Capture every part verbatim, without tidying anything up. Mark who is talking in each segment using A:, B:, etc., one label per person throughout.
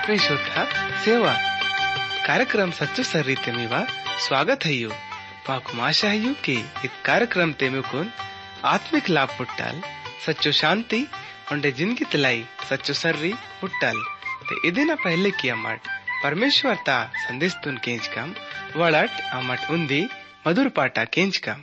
A: ಆತ್ಮೀಯ ಶ್ರೋತ ಸೇವಾ कार्यक्रम सच्चो सर्रीते मीवा स्वागत है यू माकु आशा है कि इस कार्यक्रम ते मुकुन आत्मिक लाभ पुट्टाल सच्चो शांति उंडे जिंदगी तलाई सच्चो सर्री पुट्टाल ते इदिना पहले की अमट परमेश्वर ता संदेश तुन केंच कम वड़ट अमट उंदी मधुर पाटा केंच कम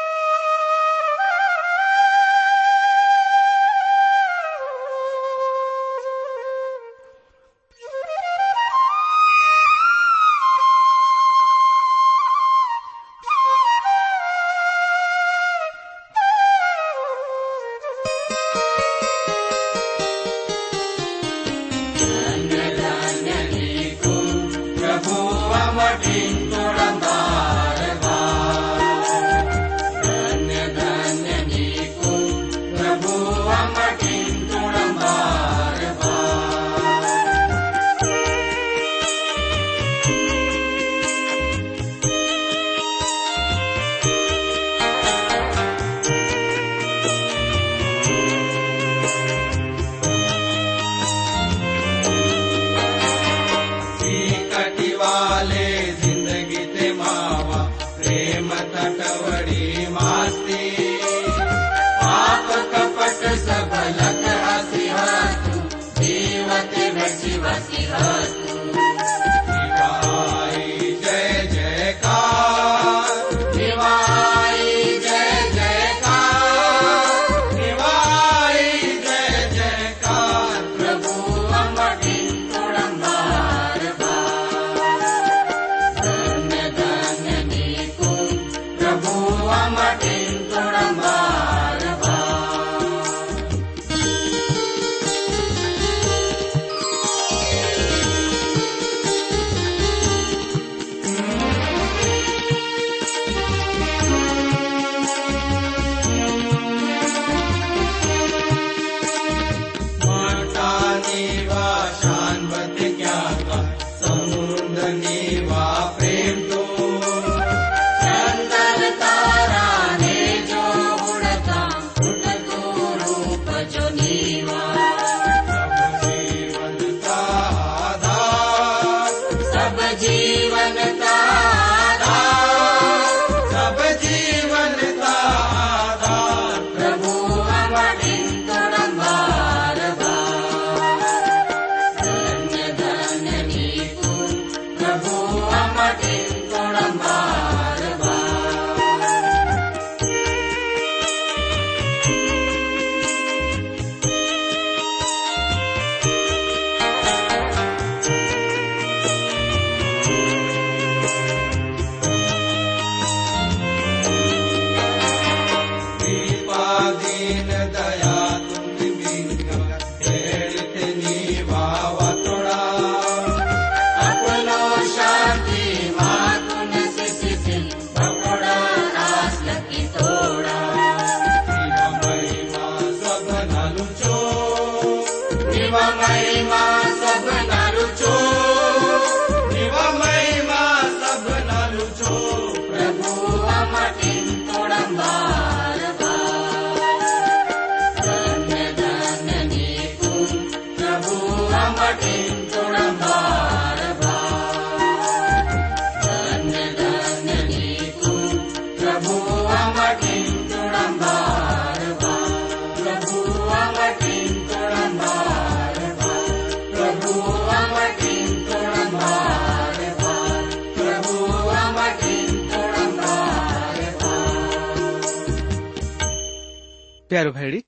A: प्यारो भाईडित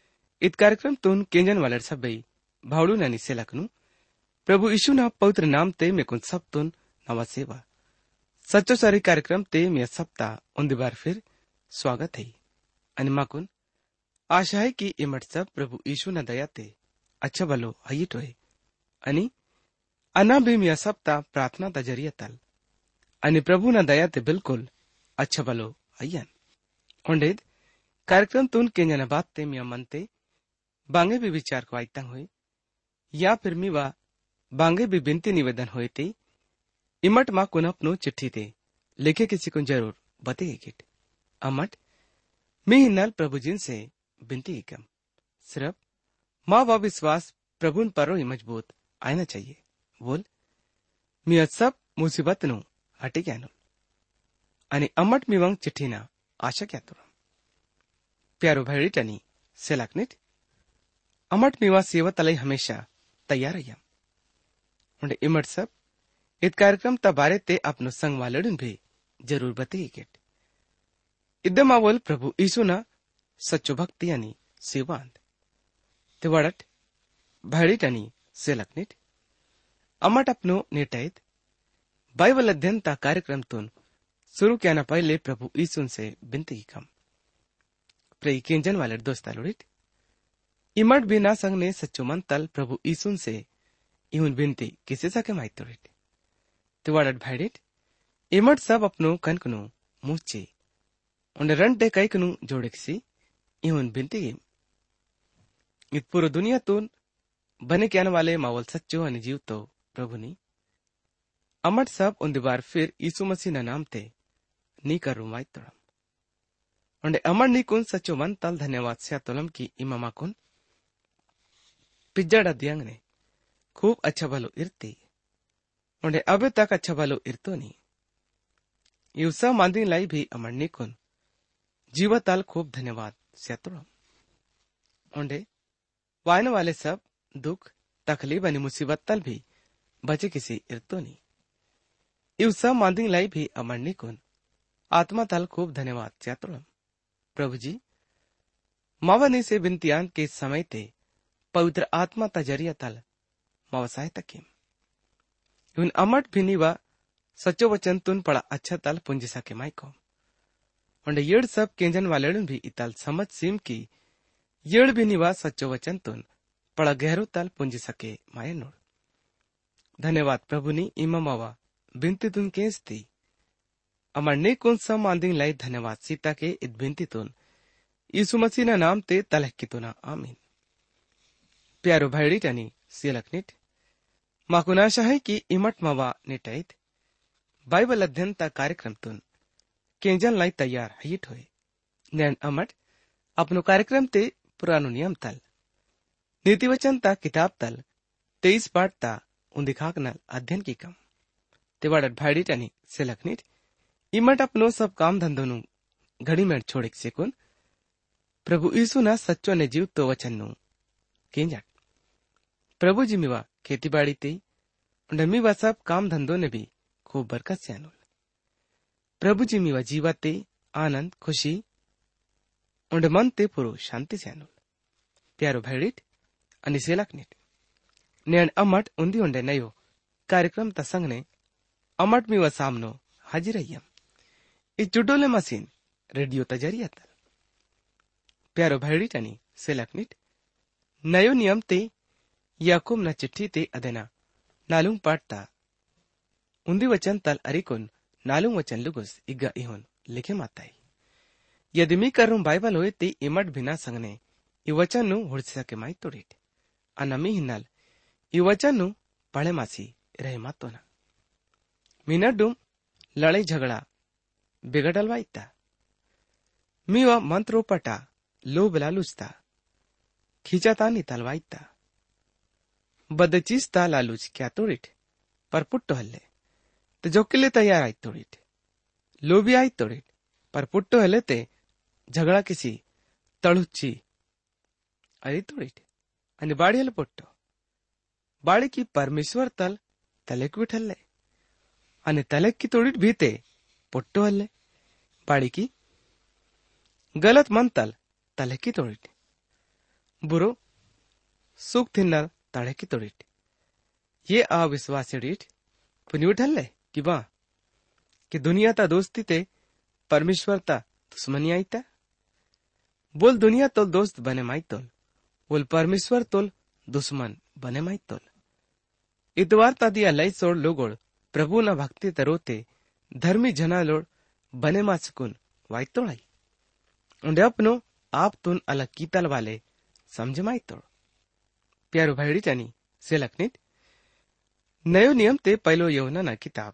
A: इत कार्यक्रम तुन केंजन वालर सब भावड़ू नानी से लखनू प्रभु यीशु ना पवित्र नाम ते में कुन सब तुन नवा सेवा सच्चो सारी कार्यक्रम ते में सप्ताह उन्दी बार फिर स्वागत है अनिमा कुन आशा है कि इमट सब प्रभु यीशु ना दया ते अच्छा बलो हई टोए अनि अना भी में सप्ताह प्रार्थना ता जरिया तल अनि प्रभु ना दया ते बिल्कुल अच्छा बलो हयन होंडेद कार्यक्रम तुन केंजन बात ते मिया मनते बांगे भी विचार को आयतंग हुए या फिर मीवा बांगे भी बिनती निवेदन हुए ते इमट माँ कुन अपनो चिट्ठी ते लिखे किसी को जरूर बतेगे किट अमट मी हिन्नल प्रभु जिन से बिनती कम सिर्फ माँ व विश्वास प्रभुन परो ही मजबूत आना चाहिए बोल मी सब मुसीबत નું હટી ગયાનું અને અમટ મીવંગ ચિઠ્ઠીના આશા ક્યાતો પ્યારો ભેળીટની સેલાકનિટ અમટ મીવા સેવા તલઈ હંમેશા તૈયાર રહ્યા उन्हें इमट सब इत कार्यक्रम तबारे ते अपनो संग वालड़न भी जरूर बतेगी केट इदम आवल प्रभु यीशु ना सच्चो भक्ति यानी सेवांत ते वड़ट भाड़ी टनी सेलकनिट अमट अपनो नेटाइत बाइबल अध्ययन ता कार्यक्रम तुन शुरू किया ना पहले प्रभु यीशु से बिनती की कम प्रेई केंजन वाले दोस्ता लोड़िट इमट बिना संग ने सच्चो मन तल प्रभु यीशु से इहुन बिनती किसे सके माइतोड़िट ते वड़ट भाड़िट इमट सब अपनो कनकनु मुच्चे उन्हें रंटे कईकनु जोड़ेक्सी इहुन बिनती गिम इत पूरा दुनिया तुन बने क्या वाले मावल सच्चो अनि जीव तो प्रभु नी अमट सब उन बार फिर यीशु मसीह ना नाम ते नी करू माइतोड़म उन्हें अमर नी कुन सच्चो मन तल धन्यवाद से तोलम की इमामा कुन पिज्जाड़ा दियांग ने खूब अच्छा भलो इरती उन्हें अबे तक अच्छा भलो इरतो नी युसा मांदी लाई भी अमरनी कुन जीवताल खूब धन्यवाद स्यातुरम उन्हें वायन वाले सब दुख तकलीफ अनि मुसीबत तल भी बचे किसी इरतो नी युसा मांदी लाई भी अमरनी कुन आत्मा तल खूब धन्यवाद स्यातुरम प्रभु जी मावनी से बिनतियान के समय ते पवित्र आत्मा तजरिया तल मवसाय तकीम उन अमट भिनीवा सच्चो वचन तुन पड़ा अच्छा तल पुंजी सके माइको उन्हें येड़ सब केंजन वालेड़न भी इतल समझ सीम की येड़ भिनीवा सच्चो वचन तुन पड़ा गहरो तल पुंजी सके माये नोड़ धन्यवाद प्रभु नी इमा मावा बिनती तुन केस थी अमर ने कौन सा मांदिंग लाई धन्यवाद सीता के इत बिनती तुन यीशु मसीह ना नाम ते तलह की तुना आमीन प्यारो भाईड़ी टनी सियलकनिट माकुनाशा है कि इमट मवा नेटाइत बाइबल अध्ययन ता कार्यक्रम तुन केंजन लाई तैयार हिट होए नैन अमट अपनो कार्यक्रम ते पुरानो नियम तल नीति वचन ता किताब तल तेईस पाठ ता उन्दिखाक नल अध्ययन की कम तिवाड़ट भाईड़ी टनी सियलकनिट इमट अपनो सब काम धंधो नु घड़ी में छोड़े सेकुन प्रभु यीशु ना सच्चो ने जीव तो वचन नु केंजट प्रभु जी मीवा खेती बाड़ी ते उन्हें मीवा सब काम धंधों ने भी खूब बरकत से अनुल प्रभु जी मीवा जीवाते आनंद खुशी उन्हें मन ते पुरो शांति से अनुल प्यारो भाईड़िट अनिसेलकनिट नैन अमट उन्दी उन्हें नयो कार्यक्रम तसंग ने अमट मीवा सामनो हाजिर अय्यम इस जुडोले मशीन रेडियो तजरिया तल प्यारो भाईड़िट अनि सेलकनिट नयो नियम ते याकूब न चिट्ठी ते अदेना नालुंग पाटता उन्दी वचन तल अरिकुन नालुंग वचन लुगुस इग्गा इहुन लिखे माताई यदि मी करूं बाइबल होए ते इमट बिना संगने इ वचन नु हुड़से सके माई तोड़िट अनमी हिन्नल इ वचन नु पढ़े मासी रहे मातो ना मिनडुम लड़ाई झगड़ा बिगड़ल वाइता मीवा मंत्रो पटा लोभ लालुचता खींचाता नी तलवाइता बदचीज ता लालूच क्या तोड़िट पर पुट्टो हल्ले तो जोकिले तैयार आई तोड़िट लोभी आई तोड़िट पर पुट्टो हल्ले ते झगड़ा किसी तड़ुच्ची अरे तोड़िट अनि बाड़ी हल पुट्टो बाड़ी की परमेश्वर तल तलेक बिठल्ले अनि तलेक की तोड़िट भीते पुट्टो हल्ले बाड़ी की गलत मन तल तलेक की तोड़िट बुरो सुख थिन्नर ताड़े की तोड़िट ये अविश्वासी डीट पुनी उठल्ले कि बा कि दुनिया ता दोस्ती ते परमेश्वर ता दुश्मनी आई ता बोल दुनिया तोल दोस्त बने माई तोल बोल परमेश्वर तोल दुश्मन बने माई तोल इतवार ता दिया लई सोड़ लोगोड़ प्रभु ना भक्ति तरोते धर्मी जना लोड़ बने मा सुकुन वाई तोड़ाई उन्हें अपनो आप तुन अलग कीतल वाले समझ माई तोड़ प्यारो भाईड़ी टनी सेलकनिट नयो नियम ते पहलो यौना ना किताब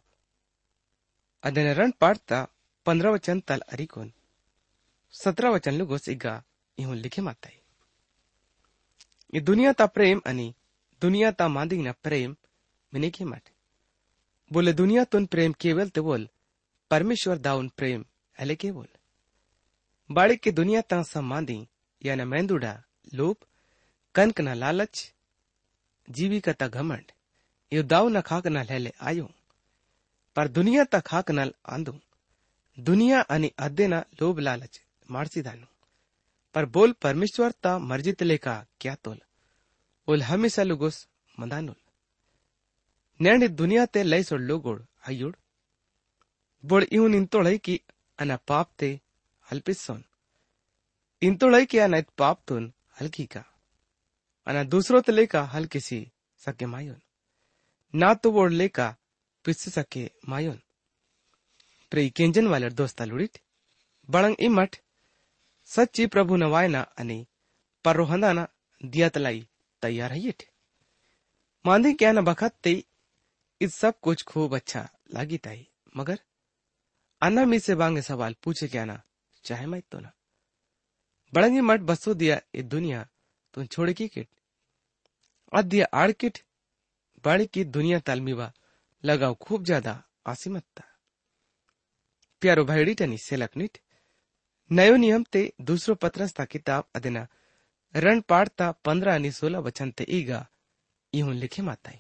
A: अदन रण पाठता पंद्रह वचन तल अरिकोन सत्रह वचन लुगोस इगा इहुन लिखे माताई ये दुनिया ता प्रेम अनि दुनिया ता मांदिंग ना प्रेम मिने के मट बोले दुनिया तुन प्रेम केवल ते बोल परमेश्वर दाउन प्रेम हले के बोल बाड़े के दुनिया ता सम्मादी या न मेंदुडा लोभ कनक न लालच जीविका ता घमंड यो दाव न खाक न लेले आयो पर दुनिया ता खाक न आंदू दुनिया अनि अद्दे न लोभ लालच मारसीदानु पर बोल परमेश्वर ता मर्जित लेका क्या तोल ओल हमेशा लुगोस मंदानुल नेंड दुनिया ते लय सोड लोगोड आयुड बोल इउन इंतोळै की अना पाप ते हल्पिसोन इंतोळै की अना पाप तुन हल्की का अना दूसरो ते लेका हल्किसी सके मायोन ना तो बोल लेका पिस्से सके मायोन प्रे केंजन वाले दोस्ता लुड़िट बड़ंग इमट सच्ची प्रभु नवायना अनि पररोहंदाना दियातलाई तैयार है मांदी क्या न बखत ते इस सब कुछ खूब अच्छा लागी ताई मगर अन्ना मी से बांगे सवाल पूछे क्या ना चाहे मैं तो ना बड़ंगी मट बसो दिया ये दुनिया तुम छोड़े की किट अद दिया आड़ किट बाड़ी की दुनिया तालमीवा लगाओ खूब ज्यादा आसिमत्ता प्यारो भाईडी टनी सेलकनिट नयो नियम ते दूसरो पत्रस्ता किताब अदेना रण पाड़ता पंद्रह अनि सोलह वचन ते ईगा यूं लिखे माताई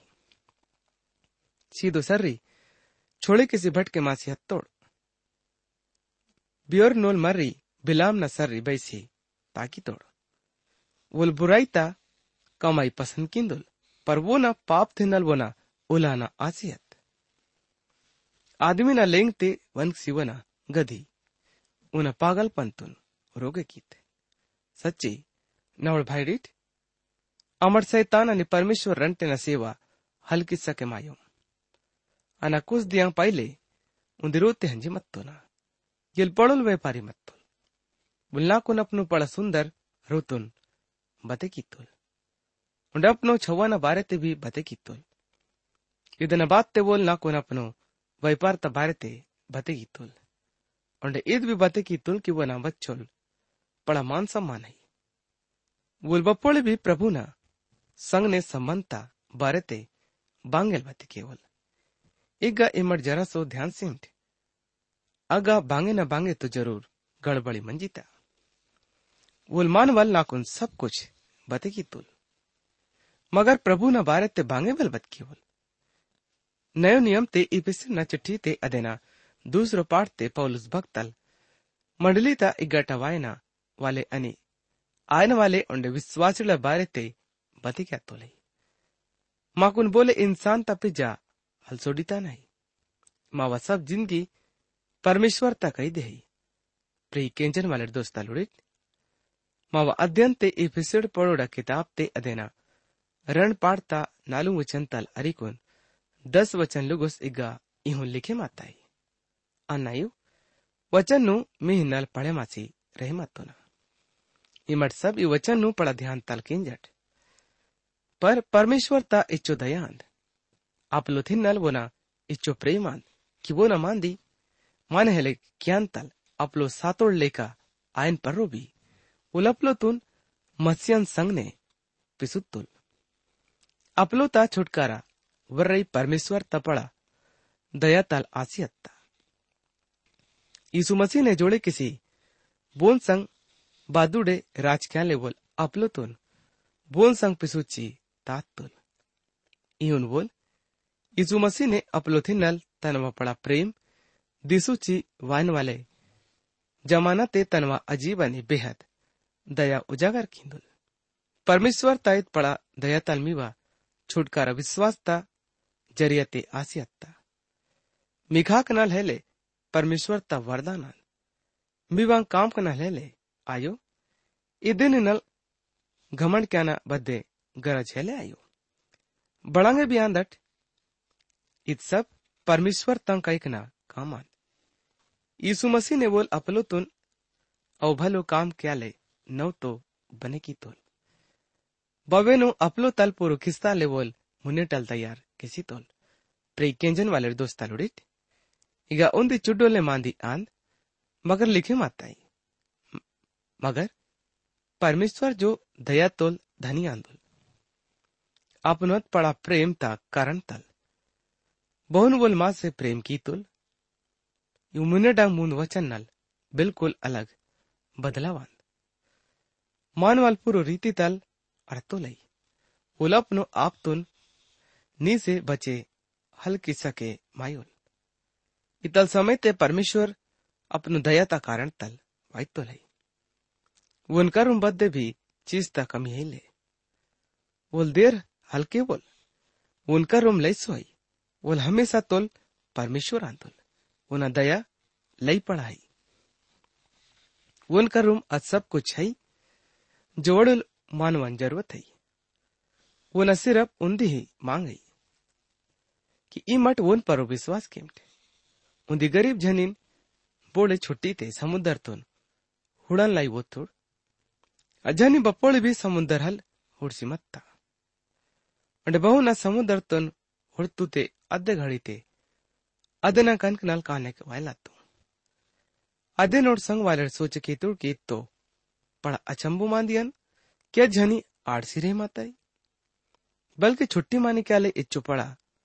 A: सीधो सर्री छोड़े किसी भटके मासी हत्तोड़ बियोर नोल मर्री बिलाम न सर्री बैसी ताकि तोड़ वोल बुराई ता कमाई पसंद किंदुल पर वो ना पाप थे नल वो ना उला ना आसियत आदमी ना लेंग ते वन सिवना गधी उन पागल पंतुन रोगे कीते सच्ची नवल भाईडीट अमर सैतान अनि परमेश्वर रंटे न सेवा हल्की सके मायो अना कुछ दिया पाइले उन्दिरोते हंजी मत्तो ना यल पड़ल व्यापारी मत्तुल बुलना कुन अपनो पड़ा सुंदर रोतुन बते कीतुल उन्ड अपनो छवाना बारे ते भी बते कीतुल इदन बात ते बोल ना कुन अपनो व्यापार ता बारे ते बते कीतुल उन्ड ईद भी बते कीतुल कि वो ना बच्चोल पड़ा मान सम्मान है वोल बप्पोले भी प्रभु ना संग ने संबंधता बारे ते बांगेल बते केवल इगा इमट जरा सो ध्यान सिंट अगा बांगे न बांगे तो जरूर गड़बड़ी मंजीता वोल मान वाल नाकुन सब कुछ बते की तुल मगर प्रभु न बारे ते बांगे बल बत केवल नयो नियम ते इपिसिल न चिट्ठी ते अदेना दूसरो पाठ ते पौलुस भक्तल मंडली ता इगटा वायना वाले अनि आयन वाले उंडे विश्वासिला बारे ते बते क्या तोले माकुन बोले इंसान ता पिजा हलसोडिता नहीं मावा सब जिंदगी परमेश्वर ता कही दे प्री केंजन वाले दोस्ता लुड़ित मावा अध्ययन ते एपिसोड पढ़ोड़ा किताब ते अदेना रण पाड़ता नालू वचन तल अरिकुन दस वचन लुगुस इगा इहुन लिखे माताई अन्नायु वचन नु मिह नल पढ़े मासी रहे मातो ना इमट सब इ वचन नु पड़ा ध्यान तल किंजट पर परमेश्वर ता इच्चो दयांद आपलो थिन्नल वो ना इच्चो प्रेमांद कि वो ना मांदी माने हेले क्यान तल आपलो सातोड़ लेका आयन पर्रो भी उलपलो तुन मत्स्यन संग ने पिसुत्तुल अपलो ता छुटकारा वर्रई परमेश्वर तपड़ा दया तल आसियत्ता यीशु मसीह ने जोड़े किसी बोन संग बादुडे राजक्या लेवल अपलो तुन बोन संग पिसुची तात्तुल इउन बोल यीशु मसीह ने अपलो थिन्नल तनवा पड़ा प्रेम दिसुची वाइन वाले जमाना ते तनवा अजीब अनि बेहद दया उजागर किंदुल परमेश्वर तायत पड़ा दया तलमीवा छुटकारा विश्वासता जरियते आसियत्ता मिखा कनाल हेले परमेश्वर ता वरदानल मिवांग काम कनाल हेले आयो इदिन नल घमंड क्याना बद्दे गरज हेले आयो बड़ांगे बियांदट इत सब परमेश्वर तंग कईकना कामान यीशु मसीह ने बोल अपलो तुन औ भलो काम क्या ले नव तो बने की तोल बवेनो अपलो तल पुरो खिस्ता ले बोल मुन्ने टल तैयार किसी तोल प्रे केंजन वाले दोस्ता लुड़ित इगा उन्दी चुड्डो ले मांदी आंद मगर लिखे माताई मगर परमेश्वर जो दया तोल धनी आंदुल अपनोत पड़ा प्रेम ता कारण तल बहुन बोल माँ से प्रेम की तुल यू मुन्ने डांग मूंद वचन नल बिल्कुल अलग बदलावान मानवाल पूरो रीति तल अर्थो लई उलपनो आप तुन नी से बचे हल्की सके मायुल इतल समय ते परमेश्वर अपनो दयाता कारण तल वाई तो लई उनकर बद्दे भी चीज ता कमी ही ले बोल देर हल्के बोल उनकर रूम लई सोई बोल हमेशा तोल परमेश्वर आंतुल उना दया लई पढ़ाई उनकर रूम आज सब कुछ है जोड़ल मानवन जरूरत है वो न सिर्फ उन्दी ही मांगी कि ई मट उन पर विश्वास केमटे उन्दी गरीब जनीन बोले छुट्टी ते समुद्र तुन हुड़न लाई वो थोड़ अजनी बपोले भी समुद्र हल हुड़सी मत्ता अंडे बहु न समुद्र तुन हुड़तू ते अद्धे घड़ी ते अदे न कनक नल काने के वायला तू अदे नोट संग वाले सोच के तुड़ के तो पड़ा अचंबू मांदियन क्या जनी आड़सी रहे माताई बल्कि छुट्टी मानी क्या ले इच्छु पड़ा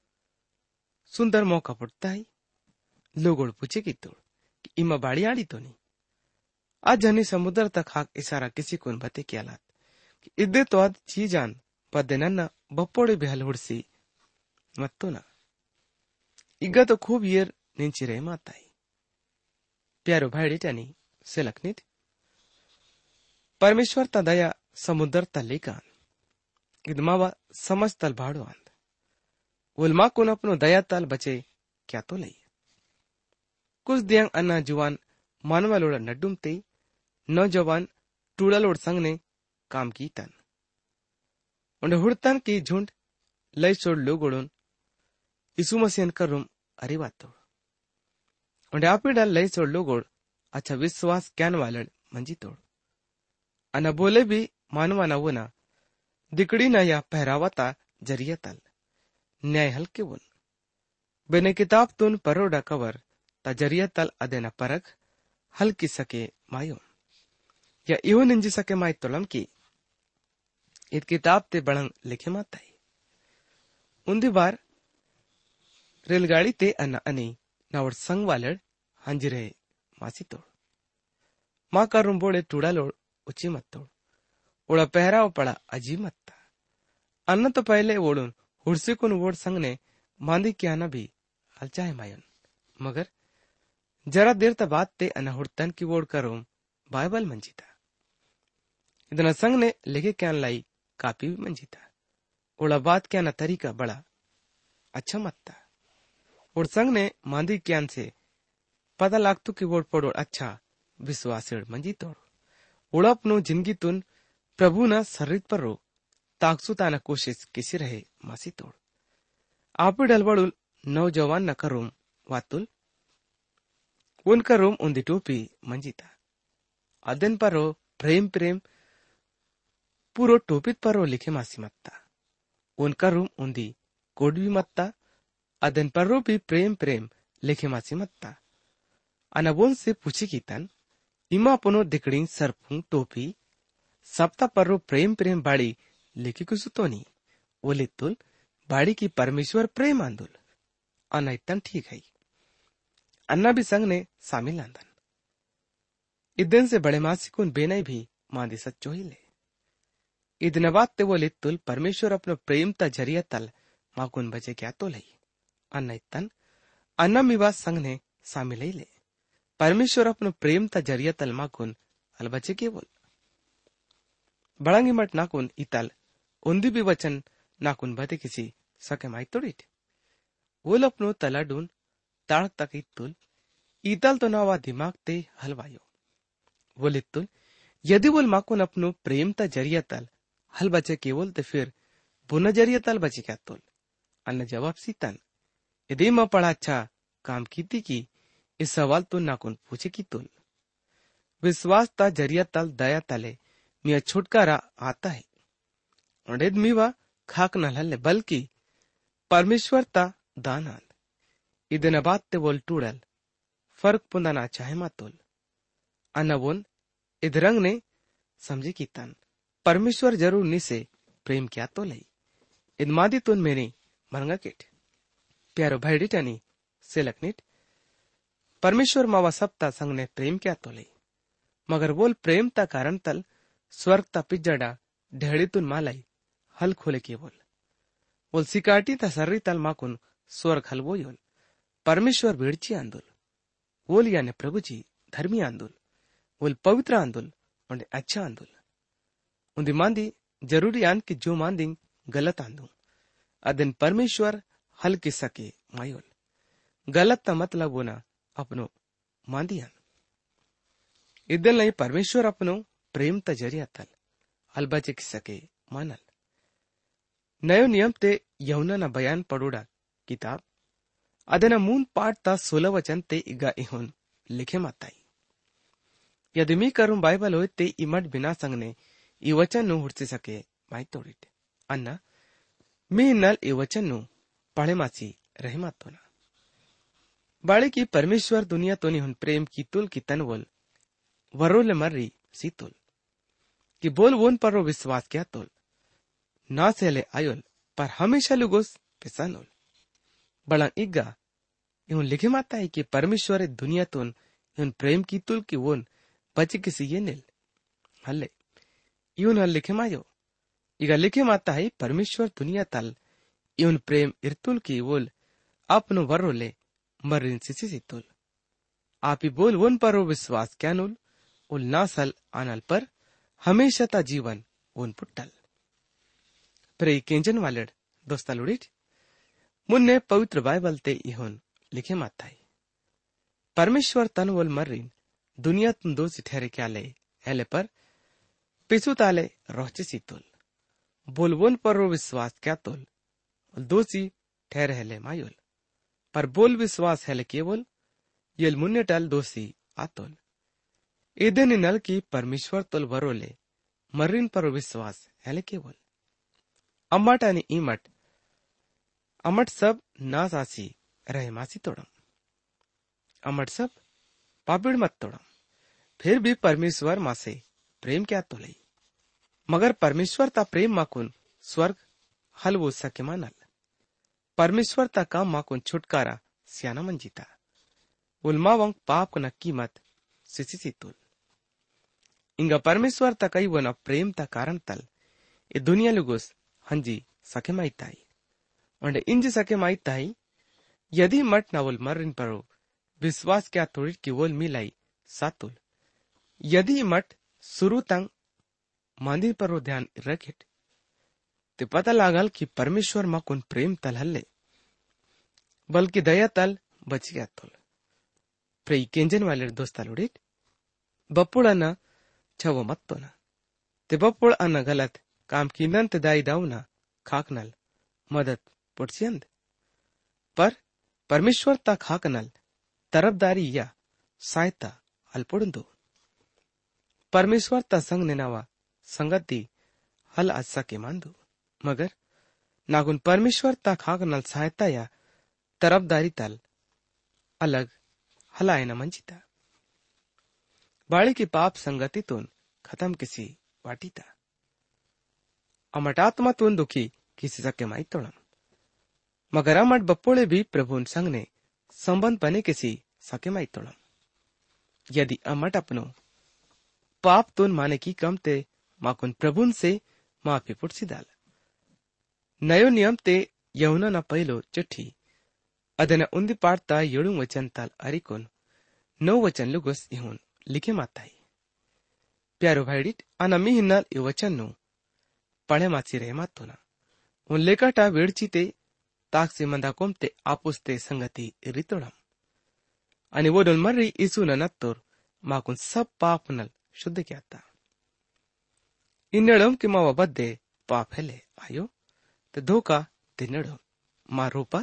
A: सुंदर मौका पड़ता है लोगों पूछे की तोड़ कि इमा बाड़ी आड़ी तो नहीं आज जनी समुद्र तक हाक इशारा किसी को बते क्या लात कि इदे तो आज चीजान पदे नन्ना बप्पोड़े बेहल हुड़सी मत तो ना इगा तो खूब येर निंची रहे माताई प्यारो भाईडी टनी से लखनित परमेश्वर ता दया समुद्र तल लेकान इदमावा समझ तल भाड़ो आंद उलमा कुन अपनो दया तल बचे क्या तो लई कुछ दियांग अन्ना जुवान मानवा लोड़ा नड्डुम ते नौजवान टूड़ा लोड़ संग ने काम की तन उन्हें हुड़तन की झुंड लई छोड़ लोगोड़न यीशु मसीह कर रूम अरे बात तोड़ उन्हें आपे डाल लई छोड़ लोगोड़ अच्छा विश्वास ज्ञान वाले मंजी तोड़ अना बोले भी मानवा ना वो ना दिकड़ी ना या पहरावता जरिया तल न्याय हल्के बुन बेने किताब तुन परोडा कवर ता जरिया तल अदेना परख हल्की सके मायो या इहो निंजी सके माई तोलम की इत किताब ते बड़ंग लिखे माताई उन्दी बार रेलगाड़ी ते अन्ना अनी नावड़ संग वालड़ हंजी रहे मासी तोड़ माँ का रूम बोड़े टूड़ा लोड़ उची मत तोड़ ओड़ा पहराव पड़ा अजी मत्ता अन्न तो पहले ओड़ुन हुड़सी कुन वोड़ संग ने मांदी क्या ना भी हलचाए मायन मगर जरा देर ता बात ते अना हुड़तन की वोड़ का रूम बाइबल मंजीता इतना संग ने लिखे क्या लाई कापी भी मंजीता ओड़ा बात क्या ना तरीका बड़ा अच्छा मत्ता और संग ने मांदी क्यान से पता लागतु की वोड़ पड़ोड़ अच्छा विश्वास मंजी तोड़ ओड़ा अपनो जिंदगी तुन प्रभु ना शरीर पर रो ताकसुता न कोशिश किसी रहे मासी तोड़ आप डलबड़ुल नौजवान न करूम वातुल उनका रूम उन्दी टोपी मंजीता अदन पर रो प्रेम प्रेम पूरो टोपित पर रो लिखे मासी मत्ता उनका रूम उन्दी कोड भी मत्ता अदन पर रो भी प्रेम प्रेम लिखे मासी मत्ता अनबोन से पूछी की तन इमा अपनो दिकड़ी सरफू टोपी सप्ता पर रो प्रेम प्रेम बाड़ी लिखी कुसुतोनी ओले तुल बाड़ी की परमेश्वर प्रेम आंदुल अनैतन ठीक है अन्ना भी संग ने शामिल आंदन इदन से बड़े मासी कुन बेनई भी मांदी सच्चो ही ले इदन बात ते बोले तुल परमेश्वर अपनो प्रेम ता जरिया तल माकुन बचे क्या तो लई अनैतन अन्ना मिवा संग ने शामिल ही ले परमेश्वर अपनो प्रेम ता जरिया तल माकुन अल बचे के बोल बड़ंगी मट नाकुन इतल उन्दी भी वचन नाकुन बते किसी सके माई तोड़ीट वोल अपनो तला डून ताड़ तक इतुल इतल तो नावा दिमाग ते हलवायो बोल इतुल यदि बोल माकुन अपनो प्रेम ता जरिया तल हल बचे केवल ते फिर बुना जरिया तल बचे क्या तुल अन्न जवाब सीतन यदि मां पढ़ा अच्छा काम कीती की इस सवाल तो नाकुन पूछे की तुल विश्वास ता जरिया तल दया तले मिया छुटकारा आता है उड़ेद मीवा खाक न हल्ले बल्कि परमेश्वर ता दानाल इदन बात ते बोल टूडल फर्क पुंदाना चाहे मातुल अनबोन इधरंग ने समझे की तन परमेश्वर जरूर निसे प्रेम क्या तो लई इदमादी तुन मेरे मरंगा केट प्यारो भाईडीट आणि सेलकनीट परमेश्वर मावा सप्ता संगने प्रेम क्या तोले मगर बोल प्रेम ता कारण तल स्वर्ग ता पिज्जडा ढेड़ीतून मालाई हल खोले के बोल बोल सिकाटी ता सर्री तल माकुन स्वर्ग हलवो योल परमेश्वर भेड़ची आंदोल बोल याने प्रभुजी धर्मी आंदोल बोल पवित्र आंदोल और अच्छा आंदोल उन्दी मांदी जरूरी आन की जो मांदी गलत आंदू अदन परमेश्वर हल के सके मायोल गलत ता मतलब वो ना अपनो मांदियान इदल नहीं परमेश्वर अपनो प्रेम ता जरिया तल अलबचे की सके मानल नयो नियम ते यहुना ना बयान पड़ोड़ा किताब अदना मून पाठ ता सोलह वचन ते इगा इहुन लिखे माताई यदि मी करूं बाइबल होय ते इमट बिना संगने ई वचन नु हुर्से सके माई तोड़िट अन्ना मी नल ई वचन नु पढ़े मासी रहे मातो ना बाळे की परमेश्वर दुनिया तो निहुन प्रेम की तुल की तनवल वरोले मर्री सी तुल कि बोल वोन पर विश्वास क्या तुल ना सेले आयोल पर हमेशा लुगोस पिसानोल बड़ा इग्गा यूं लिखे माता है कि परमेश्वर दुनिया तुन यूं प्रेम की तुल की वोन बची किसी ये निल हल्ले यूं हल लिखे मायो इगा लिखे माता है परमेश्वर दुनिया तल यूं प्रेम इर्तुल की वोल अपनो वरोले मर्रिन सिसी सी तुल आप ही बोल वोन पर विश्वास क्या नुल उल नासल आनल पर हमेशा ता जीवन उन पुट्टल प्रे केंजन वालेड दोस्ता लुड़िट मुन्ने पवित्र बाइबल ते इहोन लिखे माता है परमेश्वर तनवल मर्रिन दुनिया तुम दोषी ठहरे क्या ले हेले पर पिसु ताले रोचे सी तुल बोलवोन पर विश्वास क्या तुल दोषी ठहरे हेले मायुल पर बोल विश्वास हेले केवल येल मुन्ने टल दोषी आतोल इदन नल की परमेश्वर तुल वरोले मर्रिन पर विश्वास हेले केवल अम्मट आणि इमट अमट सब नास आसी रहे मासी तोड़म अमट सब पापिड़ मत तोड़म फिर भी परमेश्वर मासे प्रेम क्या तोले मगर परमेश्वर ता प्रेम माकुन स्वर्ग हल वो सके मानल परमेश्वर ता काम माकुन छुटकारा सियाना मंजीता उलमावंग पाप न कीमत सिसी सी तुल इंगा परमेश्वर ता कई वना प्रेम ता कारण तल ए दुनिया लुगुस हंजी सके माइताई और इंज सके माइताई यदि मट नावल मर्रिन परो विश्वास क्या थोड़ी की वोल मिलाई सातुल यदि मट शुरू तंग मंदिर पर ध्यान रखिट ते पता लागल कि परमेश्वर मा कुन प्रेम तल हल्ले बल्कि दया तल बच गया तुल प्रे केंजन वाले दोस्ता लुड़िट बपुड़ अना छवो मत तो ना ते बपुड़ अना गलत काम की नंत दाई दाऊ ना खाकनल मदद पुटसियंद पर परमेश्वर ता खाकनल तरफदारी या सहायता अल्पुड़ंदो परमेश्वर ता संग नेनावा संगति हल अच्छा के मांदो मगर नागुन परमेश्वर ता खाकनल सहायता या तरफदारी तल अलग हलाए न मंजिता बाड़ी की पाप संगति तुन खत्म किसी वाटीता अमटात्मा तुन दुखी किसी सके माई तोड़म मगर अमट बप्पोड़े भी प्रभु संग ने संबंध बने किसी सके माई तोड़म यदि अमट अपनो पाप तुन माने की कमते माकुन प्रभुन से माफी पुटसी दाल नयो नियम ते यहुना न पहलो चिट्ठी अदना उन्दी पाड़ता येड़ू वचन ताल अरिकुन नौ वचन लुगुस इहुन लिखे माताई प्यारो भाईडिट अना मी हिन्नल इ वचन नु पढ़े माची रहे मातो ना उन लेकाटा वेड़ची ते ताक से मंदा कोमते आपुस्ते संगति रितोड़म आणि वोडोल मर्री इसु नत्तोर माकुन सब पाप नल शुद्ध क्याता इन्नडम कि मावा बद्दे पाप हेले आयो ते धोका तिन्नडम मा रूपा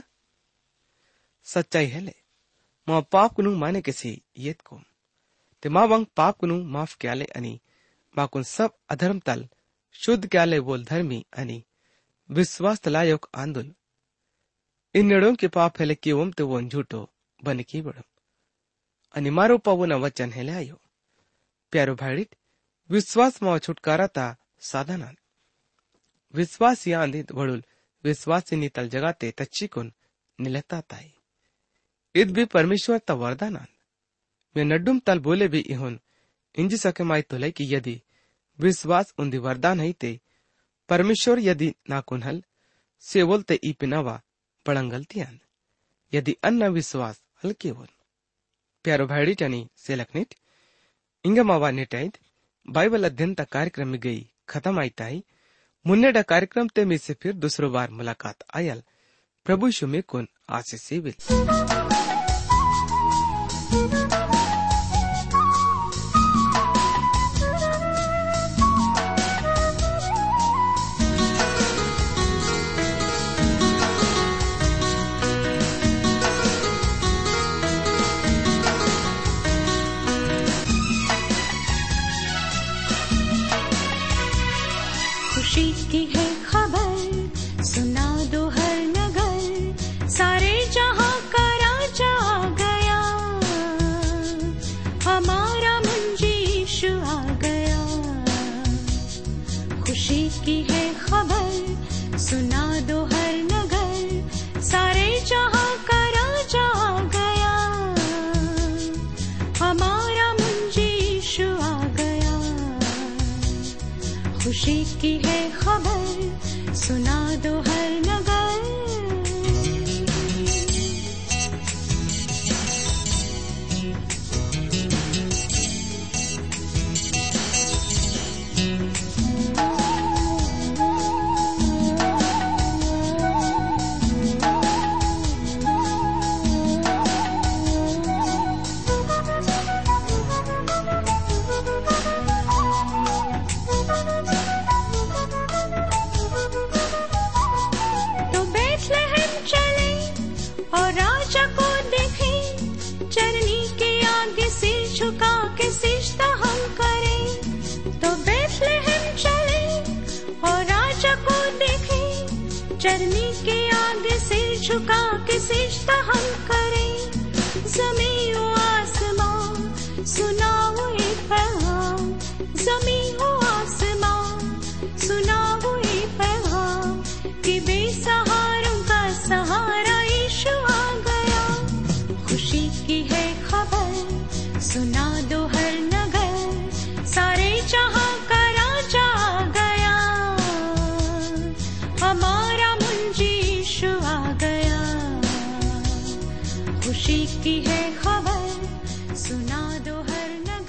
A: सच्चाई हेले मा पाप कुनु माने किसी येत कोम ते मा वंग पाप कुनु माफ क्याले अनि माकुन सब अधर्म तल शुद्ध क्याले बोल धर्मी अनि विश्वास लायक आंदोल इन नड़ों के पाप हेले कि वम ते वोन झूठो बन की बड़म अनि मारो पवना वचन हेले आयो प्यारो भाईडिट विश्वास मा छुटकारा ता साधना विश्वास या आंधी वड़ुल विश्वास से नितल जगाते तच्ची कुन निलताताई इद भी परमेश्वर ता वरदानान मैं नड्डुम तल बोले भी इहुन इंजी सके माई तोले कि यदि विश्वास उन्दी वरदान है ते परमेश्वर यदि नाकुनहल से बोलते ई पिनावा पड़ंगलतियान यदि अन्य विश्वास हल्के बोल प्यारो भाईडी टनी सेलकनिट इंगा मावा नेटाइद बाइबल अध्ययन ता कार्यक्रम में गई खत्म आई ताई मुन्ने डा कार्यक्रम ते में से फिर दूसरो बार मुलाकात आयल प्रभु यीशु में कुन आशीष से विल
B: खुशी की है खबर सुना दो हर नगर सारे जहां का राजा आ गया हमारा मुंजी यीशु आ गया। खुशी की है खबर सुना दो हर नगर सारे जहां का राजा आ गया हमारा मुंजी यीशु आ गया। खुशी की है खबर सुना दो हर नगर। चरनी के आगे सिर झुका के सिजदा हम करें ज़मीं ओ आसमां सुनाओ ये पैगाम ज़मीं ओ आसमां सुनाओ ये पैगाम कि बेसहारों का सहारा यीशु आ गया। खुशी की है खबर सुना दो हर नगर सारे जहां का राजा आ गया हमारा आ गया। खुशी की है खबर सुना दो हर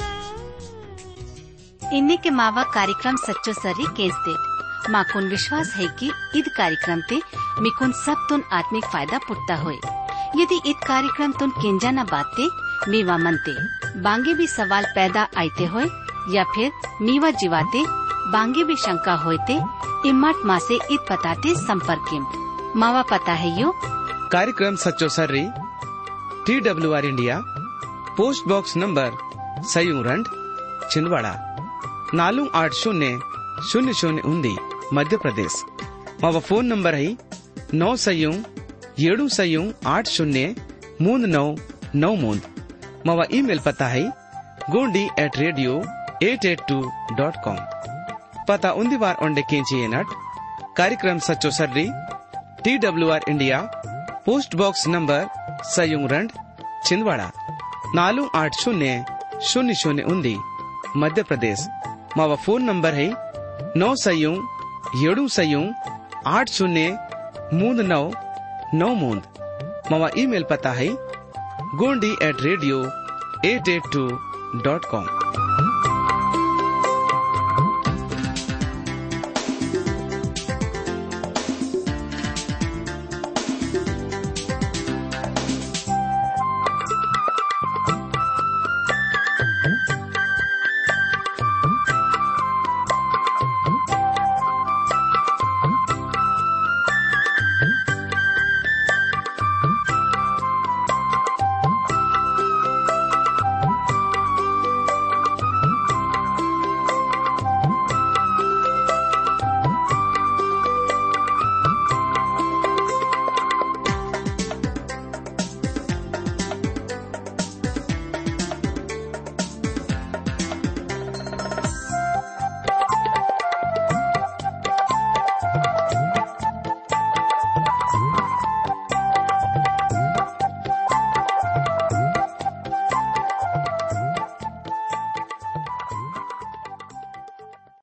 B: नगर।
C: इन्ने के मावा कार्यक्रम सच्चो सरी केस दे माकुन विश्वास है कि ईद कार्यक्रम ते मिकुन सब तुन आत्मिक फायदा पुटता होए। यदि ईद कार्यक्रम तुन केंजा न बाते मीवा मनते बांगे भी सवाल पैदा आते होए या फिर मीवा जीवाते बांगे भी शंका होते इम्मत माँ से ईद पताते संपर्क मावा पता है यो
A: कार्यक्रम सच्चो सर्री T W R India post box number सयूरंड छिंदवाड़ा नालू आठ शून्य शून्य शून्य उन्दी मध्य प्रदेश मावा फोन नंबर है नौ सयू येडू सयू आठ शून्य मूंद नौ नौ मूंद मावा ईमेल पता है Gondi at radio at eight two dot com पता उन्दी बार ओंडे केंची नट कार्यक्रम सच्चो सर्री T W R India post box number सयूरंड छिंदवाड़ा नालू आठ शून्य शून्य शून्य उन्दी मध्य प्रदेश मावा फोन नंबर है नौ सयू येडू सयू आठ शून्य मूंद नौ नौ मूंद मावा ईमेल पता है Gondi at radio at eight two dot com.